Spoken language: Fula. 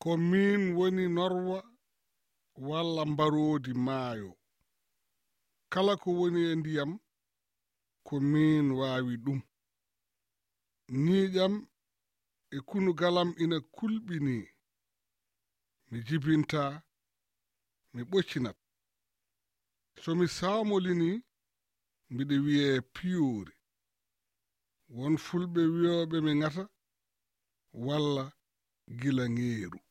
ko min woni norwa walla mbaroodi maayo. Kala ko woni e ndiyam ko min waawi ɗum. Niiƴam e kunugalam ina kulɓini. Mi jibinta, mi ɓoccinat. So mi saamolini, mbiɗa wiye piyoori. Won fulɓe wiyoɓe mi ngata walla gila ngeeru.